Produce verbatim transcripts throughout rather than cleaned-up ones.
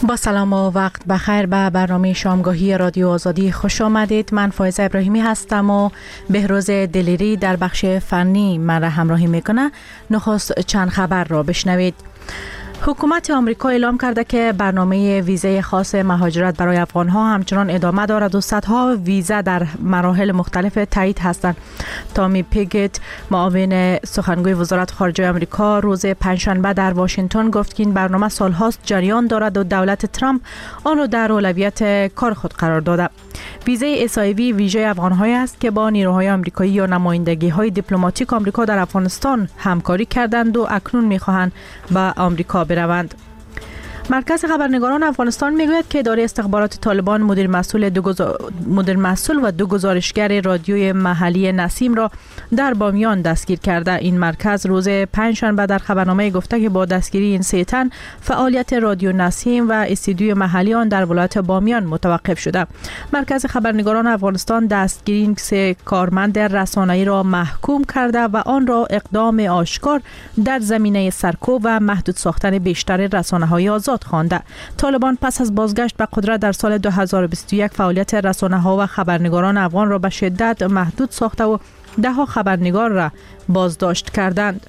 با سلام و وقت بخیر به برنامه شامگاهی رادیو آزادی خوش آمدید. من فایزه ابراهیمی هستم و بهروز دلیری در بخش فنی من را همراهی میکنه. نخست چند خبر را بشنوید. حکومت آمریکا اعلام کرده که برنامه ویزه خاص مهاجرت برای افغانها همچنان ادامه دارد و صدها ویزه در مراحل مختلف تایید هستند. تامی پیگت، معاون سخنگوی وزارت خارجه آمریکا، روز پنجشنبه در واشنگتن گفت که این برنامه سالهاست جریان دارد و دولت ترامپ آن را در اولویت کار خود قرار داده. ویزه اس آی وی ویژه افغان‌های است که با نیروهای آمریکایی یا نمایندگی‌های دیپلماتیک آمریکا در افغانستان همکاری کردند و اکنون می‌خواهند به آمریکا بروند. مرکز خبرنگاران افغانستان میگوید که اداره استخبارات طالبان مدیر مسئول دو گزار... مدیر مسئول و دو گزارشگر رادیوی محلی نسیم را در بامیان دستگیر کرده. این مرکز روز پنجشنبه در خبرنامه گفته که با دستگیری این سه تن فعالیت رادیو نسیم و استودیوی محلی آن در ولایت بامیان متوقف شده. مرکز خبرنگاران افغانستان دستگیری این سه کارمند رسانه‌ای را محکوم کرده و آن را اقدام آشکار در زمینه سرکوب و محدود ساختن بیشتر رسانه‌های آزاد خوانده. طالبان پس از بازگشت به قدرت در سال دو هزار و بیست و یک فعالیت رسانه‌ها و خبرنگاران افغان را به شدت محدود ساخته و ده ها خبرنگار را بازداشت کردند.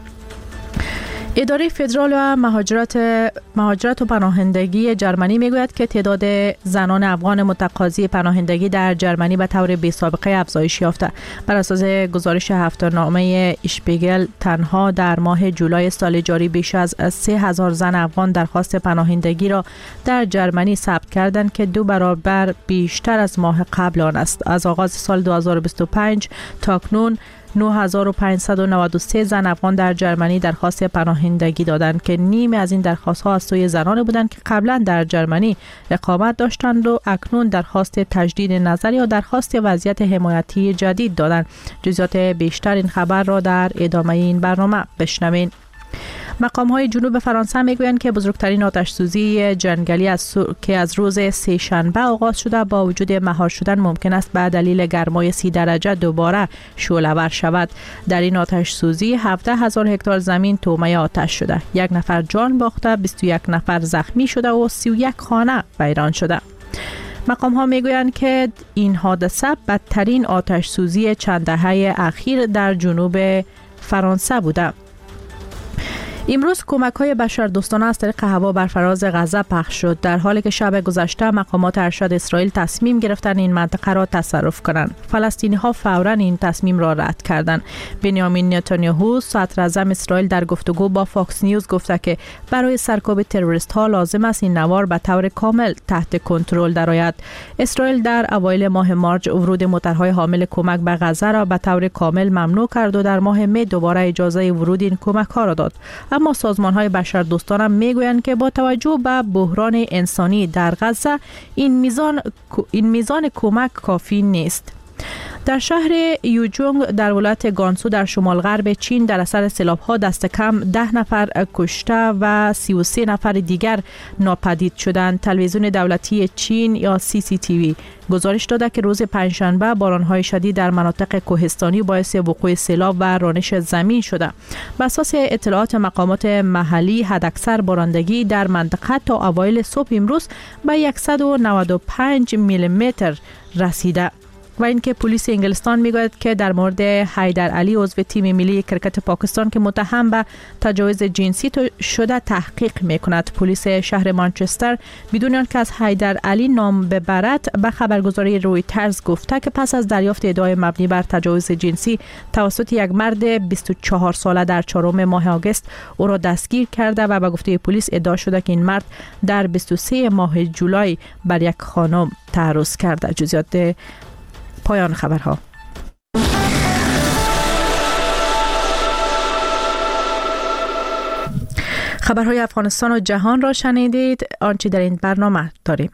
اداره فدرال و مهاجرت مهاجرت و پناهندگی جرمنی میگوید که تعداد زنان افغان متقاضی پناهندگی در جرمنی به طور بی سابقه افزایش یافته. بر اساس گزارش هفته‌نامه اشپیگل تنها در ماه جولای سال جاری بیش از سه هزار زن افغان درخواست پناهندگی را در جرمنی ثبت کردند که دو برابر بیشتر از ماه قبل آن است. از آغاز سال دو هزار و بیست و پنج تا اکنون نه هزار و پانصد و نود و سه زن افغان در جرمنی درخواست پناهندگی دادند که نیم از این درخواست‌ها از سوی زنان بودند که قبلا در جرمنی اقامت داشتند و اکنون درخواست تجدید نظر یا درخواست وضعیت حمایتی جدید دادند. جزئیات بیشتر این خبر را در ادامه این برنامه بشنوید. مقام‌های جنوب فرانسه میگویند که بزرگترین آتش‌سوزی جنگلی از سو... که از روز سه شنبه آغاز شده با وجود مهار شدن ممکن است به دلیل گرمای سی درجه دوباره شعله‌ور شود. در این آتش‌سوزی هفده هزار هکتار زمین طعمه آتش شده. یک نفر جان باخته، بیست و یک نفر زخمی شده و سی و یک خانه ویران شده. مقام ها میگویند که این حادثه بدترین آتش‌سوزی چند دهه اخیر در جنوب فرانسه بوده. امروز کمک‌های بشردوستانه از طریق هوا بر فراز غزه پخش شد، در حالی که شب گذشته مقامات ارشد اسرائیل تصمیم گرفتند این منطقه را تصرف کنند. فلسطینی‌ها فوراً این تصمیم را رد کردند. بنیامین نتانیاهو صدر اعظم اسرائیل در گفتگو با فاکس نیوز گفته که برای سرکوب تروریست‌ها لازم است این نوار به طور کامل تحت کنترل درآید. اسرائیل در اوایل ماه مارچ ورود موترهای حامل کمک به غزه را به طور کامل ممنوع کرد و در ماه می دوباره اجازه ورود این کمک‌ها را داد. اما سازمان‌های بشردوستانه میگویند که با توجه به بحران انسانی در غزه این میزان این میزان کمک کافی نیست. در شهر یوجونگ در ولایت گانسو در شمال غرب چین در اثر سیلاب‌ها دست کم ده نفر کشته و سی و سه نفر دیگر ناپدید شدند. تلویزیون دولتی چین یا سی سی تی وی گزارش داده که روز پنجشنبه باران‌های شدید در مناطق کوهستانی باعث وقوع سیلاب و رانش زمین شده. بر اساس اطلاعات مقامات محلی حداکثر بارندگی در منطقه تا اوایل صبح امروز به صد و نود و پنج میلیمتر رسیده. و اینکه پلیس انگلستان میگوید که در مورد حیدر علی عضو تیم ملی کرکت پاکستان که متهم به تجاوز جنسی شده تحقیق میکند. پلیس شهر مانچستر بدون آنکه از حیدر علی نام ببرد به خبرگزاری رویترز گفته که پس از دریافت ادعای مبنی بر تجاوز جنسی توسط یک مرد بیست و چهار ساله در چهارم ماه آگوست او را دستگیر کرده و به گفته پلیس ادعا شده که این مرد در بیست و سه ماه جولای بر یک خانم تعرض کرده. جزئیات پایان خبرها. خبرهای افغانستان و جهان را شنیدید. آنچه در این برنامه داریم.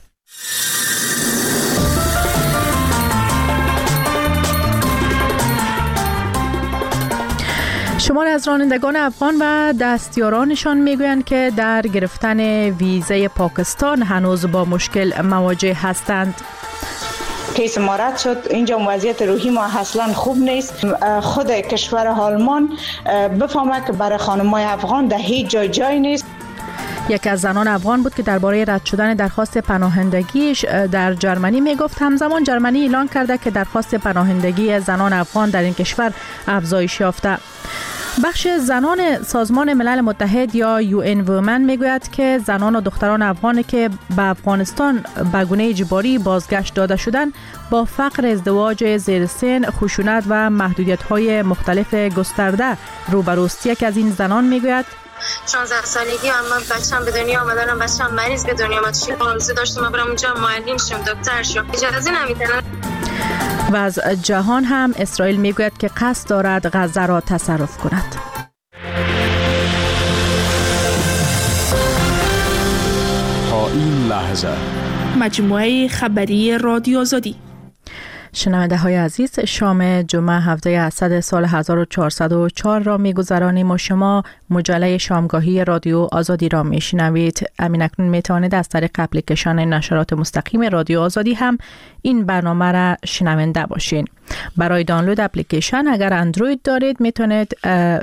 شماری از رانندگان افغان و دستیارانشان میگویند که در گرفتن ویزه پاکستان هنوز با مشکل مواجه هستند. کیس ما رد شد. اینجا وضعیت روحی ما اصلا خوب نیست. خود کشور آلمان بفهمه که برای خانم‌های افغان در هیچ جای جای نیست. یکی از زنان افغان بود که درباره رد شدن درخواست پناهندگیش در جرمنی میگفت. همزمان جرمنی اعلان کرده که درخواست پناهندگی زنان افغان در این کشور افزایش یافته. بخش زنان سازمان ملل متحد یا یو ان وومن میگوید که زنان و دختران افغانی که به افغانستان به گونه اجباری بازگشت داده شدند با فقر، ازدواج زیر سن، خشونت و محدودیت‌های مختلف گسترده روبروست. یک از این زنان میگوید شانزده سالگی و من بچه‌م به دنیا آمدن، بچه‌م مریض به دنیا آمد. چی آرزو داشتم برم اونجا معلم شم، دکتر شم. اجازه نمیدن. و از جهان هم اسرائیل میگوید که قصد دارد غزه را تصرف کند. تا این لحظه مجموعه خبری رادیو آزادی. شنونده های عزیز، شام جمعه هفده اسد سال هزار و چهارصد و چهار را می‌گذرانیم و شما مجله شامگاهی رادیو آزادی را میشنوید. همین اکنون میتوانید از طریق اپلیکیشن نشرات مستقیم رادیو آزادی هم این برنامه را شنونده باشین. برای دانلود اپلیکیشن اگر اندروید دارید میتونید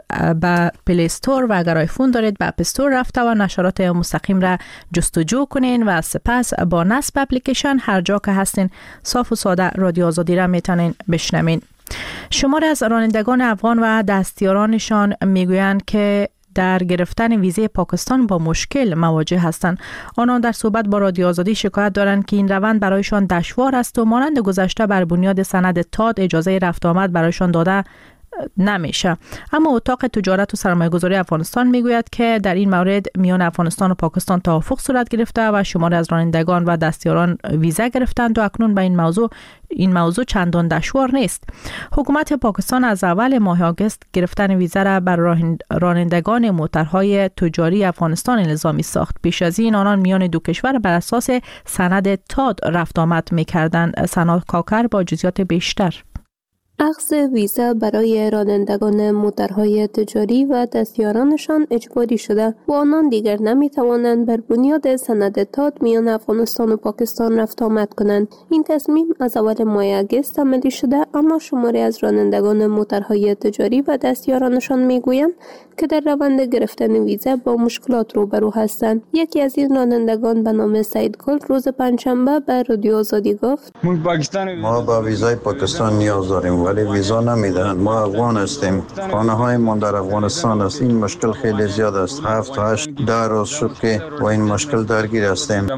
به پلی استور و اگر آیفون دارید به اپ استور رفته و نشرات مستقیم را جستجو کنین و سپس با نصب اپلیکیشن هر جا که هستین صاف و ساده رادیو آزادی را میتونین بشنوین. شماری از رانندگان افغان و دستیارانشان میگویند که در گرفتن ویزه پاکستان با مشکل مواجه هستند. آنان در صحبت با رادیو آزادی شکایت دارند که این روند برایشان دشوار است و مانند گذشته بر بنیاد سند تاد اجازه رفت آمد برایشان داده نمیشه. اما اتاق تجارت و سرمایه‌گذاری افغانستان میگوید که در این مورد میان افغانستان و پاکستان توافق صورت گرفته و شماری از رانندگان و دستیاران ویزا گرفتند و اکنون به این موضوع این موضوع چندان دشوار نیست. حکومت پاکستان از اول ماه آگوست گرفتن ویزا را بر رانندگان موترهای تجاری افغانستان الزامی ساخت. پیش از این آنان میان دو کشور بر اساس سند تاد رفت آمد می‌کردند. سنا کاکر با جزئیات بیشتر. اخذ ویزا برای رانندگان موترهای تجاری و دستیارانشان اجباری شده و آنان دیگر نمی توانند بر بنیاد سند تاد میان افغانستان و پاکستان رفت آمد کنند. این تصمیم از اول ماه آگوست عملی شده، اما شماری از رانندگان موترهای تجاری و دستیارانشان می گویند که در روند گرفتن ویزا با مشکلات روبرو هستند. یکی از این رانندگان به نام سعید گل روز پنجشنبه به رادیو آزادی گفت: ما با ویزای پاکستان نیاز داریم ولی ویزا نمیدهند. ما افغان هستیم، خانه های من در افغانستان است. این مشکل خیلی زیاد است. هفت هشت ده روز شد که با این مشکل درگیر هستیم.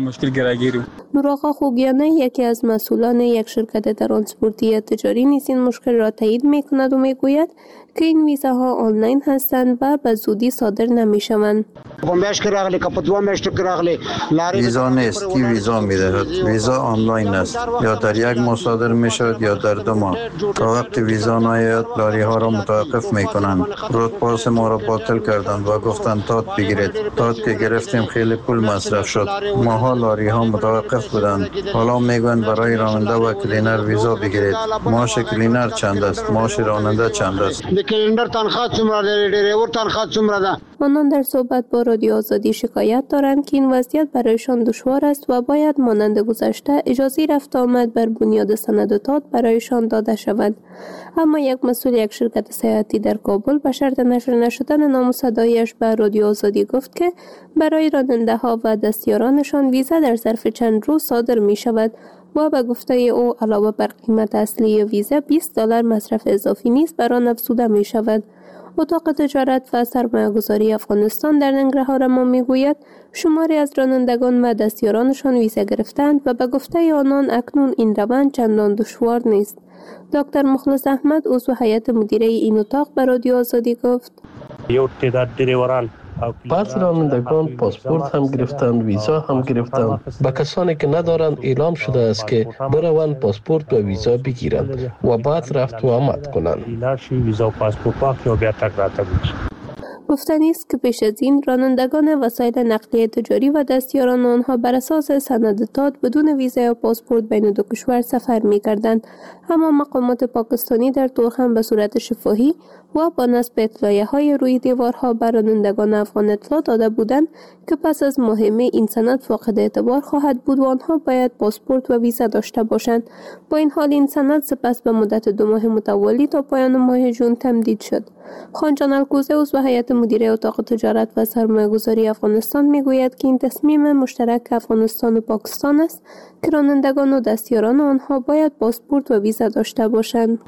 نوراغا خوگیانه یکی از مسئولان یک شرکت ترانسپورتی تجاری نیز این مشکل را تایید میکند و میگوید که این ویزاها آنلاین هستند و به زودی صادر نمیشوند. ویزا نیست که ویزا میدهد. ویزا آنلاین است، یا در یک ماه صادر میشود یا در دو ماه. تا وقت ویزا نیاید لاری ها را متوقف میکنند. رود پاس ما را باطل کردند و گفتند تاد بگیرید. تاد که گرفتیم خیلی پول مصرف شد. ماها لاری ها متوقف بودند. حالا میگویند برای راننده و کلینر ویزا بگیرید. معاش کلینر چند است؟ معاش راننده چند است؟ آنان در صحبت با رادیو آزادی شکایت دارند که این وضعیت برایشان دشوار است و باید مانند گذشته اجازه رفت آمد بر بنیاد سند تاد برایشان داده شود. اما یک مسئول یک شرکت سیاحتی در کابل به شرط نشر نشدن نام و صدایش به رادیو آزادی گفت که برای راننده ها و دستیارانشان ویزا در ظرف چند روز صادر می شود و به گفته او علاوه بر قیمت اصلی ویزا بیست دلار مصرف اضافی نیز بر آن افزوده می شود. اتاق تجارت و سرمایه‌گذاری افغانستان در ننگرهار ما میگوید شماری از رانندگان و دستیارانشان ویزا گرفتند و به گفته آنان اکنون این روند چندان دشوار نیست. دکتر مخلص احمد عضو هیئت مدیره این اتاق به رادیو آزادی گفت: بعض رانندگان پاسپورت هم گرفتند، ویزا هم گرفتند. با کسانی که ندارند اعلام شده است که بروند پاسپورت و ویزا بگیرند و بعد رفت و آمد کنند. گفتنی است که پیش از این رانندگان وسایل نقلیه تجاری و دستیاران آنها بر اساس سند تاد بدون ویزا یا پاسپورت بین دو کشور سفر می‌کردند، اما مقامات پاکستانی در تورخم به صورت شفاهی و با نصب اطلاعیه‌های روی دیوارها بر رانندگان افغان اطلاع داده بودند که پس از ماه می این سند فاقد اعتبار خواهد بود و آنها باید پاسپورت و ویزا داشته باشند. با این حال این سند سپس به مدت دو ماه متوالی تا پایان ماه ژوئن تمدید شد. خانجان الکوزه عضو هیئت مدیر اتاق تجارت و سرمایه‌گذاری افغانستان میگوید که این تصمیم مشترک افغانستان و پاکستان است که رانندگان و دستیاران آنها باید پاسپورت و ویزا داشته باشند.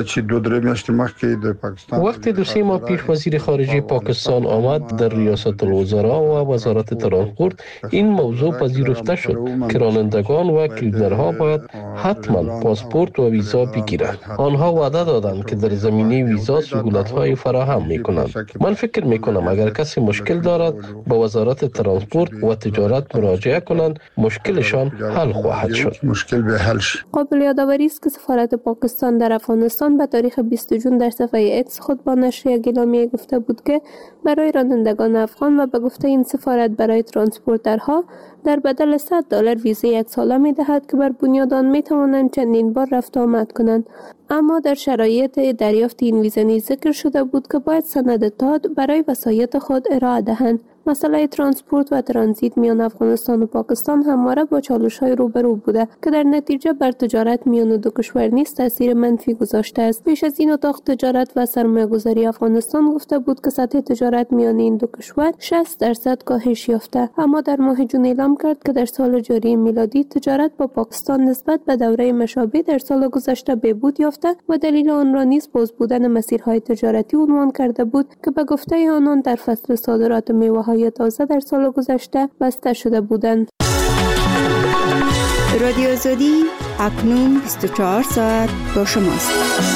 وقتی دو سه ماه پیش وزیر خارجه پاکستان آمد در ریاست الوزراء و وزارت ترانسپورت، این موضوع پذیرفته شد که رانندگان و کلینرها باید حتما پاسپورت و ویزا بگیرند. آنها وعده دادند که در زمینه ویزا سهولت‌های فراهم می‌کنند. من فکر می‌کنم اگر کسی مشکل دارد به وزارت ترانسپورت و تجارت مراجعه کنند، مشکلشان حل خواهد شد. مشکل به حل شد. قابل یادآوری است که سفارت پاکستان در افغانستان به تاریخ بیست جون در صفحه ایکس خود با نشر یک اعلامیه گفته بود که برای رانندگان افغان و به گفته این سفارت برای ترانسپورترها در بدل صد دلار ویزا یک ساله می دهد که بر بنیاد آن می توانند چندین بار رفت آمد کنند. اما در شرایط دریافت این ویزا نیز ذکر شده بود که باید سند تاد برای وسایط خود ارائه دهند. مسئله ترانسپورت و ترانزیت میان افغانستان و پاکستان همواره با چالش‌های روبرو بوده که در نتیجه بر تجارت میان دو کشور نیز تاثیر منفی گذاشته است. پیش از این اتاق تجارت و سرمایه‌گذاری افغانستان گفته بود که سطح تجارت میان این دو کشور شصت درصد کاهش یافته، اما در ماه جون اعلام کرد که در سال جاری میلادی تجارت با پاکستان نسبت به دوره مشابه در سال گذشته بهبود یافته و دلیل آن را نیز باز بودن مسیرهای تجارتی عنوان کرده بود که به گفته آنان در فصل صادرات میوه تازه در سال گذشته بسته شده بودند. رادیو آزادی اکنون بیست و چهار ساعت با شماست.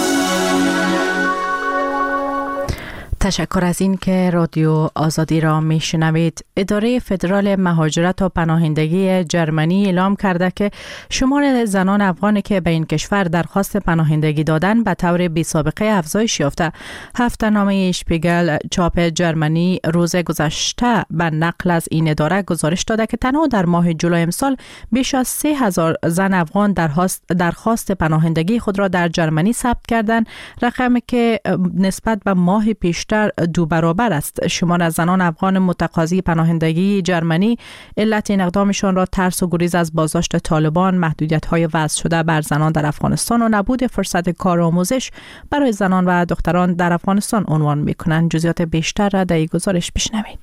تشکر از این که رادیو آزادی را میشنوید. اداره فدرال مهاجرت و پناهندگی جرمنی اعلام کرده که شمار زنان افغانی که به این کشور درخواست پناهندگی دادن به طور بی سابقه افزایش یافته. هفته‌نامه اشپیگل چاپ جرمنی روز گذشته به نقل از این اداره گزارش داده که تنها در ماه جولای امسال بیش از سه هزار زن افغان درخواست درخواست پناهندگی خود را در جرمنی ثبت کردند، رقمی که نسبت به ماه پیشتر دو برابر است. شمار از زنان افغان متقاضی پناهندگی جرمنی علت این اقدامشان را ترس و گریز از بازداشت طالبان، محدودیت‌های وضع شده بر زنان در افغانستان و نبود فرصت کار و آموزش برای زنان و دختران در افغانستان عنوان می‌کنند. جزئیات بیشتر را در این گزارش بشنوید.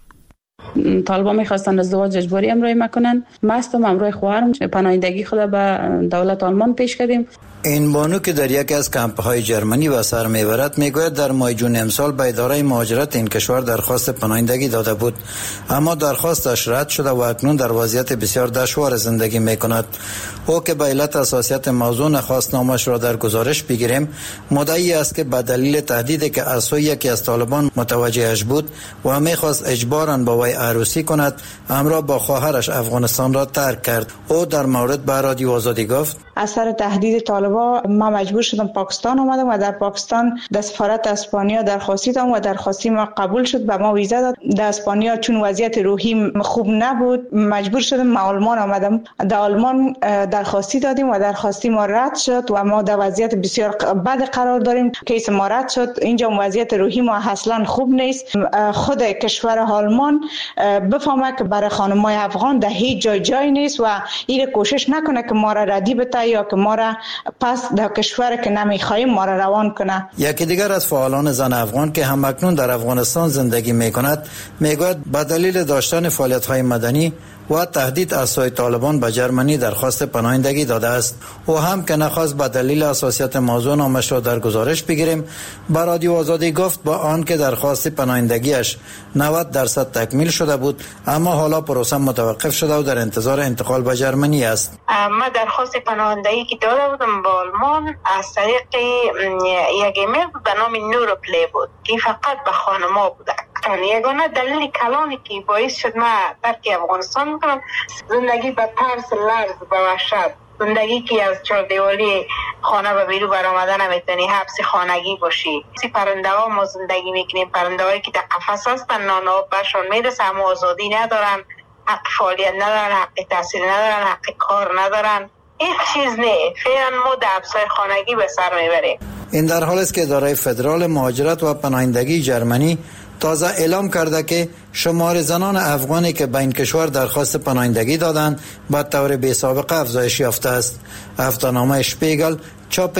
طالبان می‌خواستند ازدواج اجباری امرای مکنن. ما هستم امرای خواهرم پناهندگی خود به دولت آلمان پیش کردیم. این بانو که در یکی از کمپ‌های جرمنی و سر می‌برد میگوید در ماه جون امسال به اداره مهاجرت این کشور درخواست پناهندگی داده بود، اما درخواستش رد شده و اکنون در وضعیت بسیار دشوار زندگی می‌کند. او که به علت حساسیت موضوع نخواست نامش را در گزارش بگیریم، مدعی است که به دلیل تهدیدی که از سوی یکی از طالبان متوجهش بود و می‌خواست اجباراً با وی عروسی کند، همراه با خواهرش افغانستان را ترک کرد. او در مورد به رادیو آزادی گفت: از سر تهدید طالبان ما مجبور شدم پاکستان آمدم و در پاکستان در سفارت اسپانیا درخواست دادم و درخواستی ما قبول شد، به ما ویزا داد. در اسپانیا چون وضعیت روحی خوب نبود مجبور شدم آلمان آمدم. در آلمان درخواستی دادیم و درخواستی ما رد شد و ما در وضعیت بسیار بد قرار داریم. کیس ما رد شد. اینجا وضعیت روحی ما اصلا خوب نیست. خود کشور آلمان بفهمه که برای خانمای افغان در هیچ جای جای نیست و این کوشش نکنه که ما را ردی بده یا که ما را پس در کشور که نمیخوایم ما را روان کنه. یکی دیگر از فعالان زن افغان که همکنون در افغانستان زندگی میکند میگوید به دلیل داشتن فعالیت‌های مدنی و تهدید از سوی طالبان به جرمنی درخواست پناهندگی داده است. او هم که نخواست به دلیل حساسیت موضوع نامش را در گزارش بگیریم، به رادیو آزادی گفت با آن که درخواست پناهندگیش نود درصد تکمیل شده بود، اما حالا پروسه متوقف شده و در انتظار انتقال به جرمنی است. ما درخواست پناهندگی که داده بودم با آلمان از طریق یک ایمیل به نام نور پلی بود که فقط به خانم‌ها بوده. یگانه دلیل کلانی که باعث شد ما ترک افغانستان میکنم زندگی به ترس، لرز، به وحشت، زندگی که از چهار دیواری خانه به بیرون برآمدن نمیتونی، حبس خانگی باشی. سی پرنده ها ما زندگی میکنیم، پرنده هایی که در قفس هستن، نان آب برشان میرسه اما آزادی ندارن، حق فعالیت ندارن، حق تحصیل ندارن، حق کار ندارن، هیچ چیز نه. فعلا ما در حبس‌های خانگی به سر میبریم. این در حالی است که اداره فدرال مهاجرت و پناهندگی جرمنی تازه اعلام کرده که شمار زنان افغانی که به این کشور درخواست پناهندگی دادند به طور بی سابقه افزایش یافته است. هفته‌نامه اشپیگل چاپ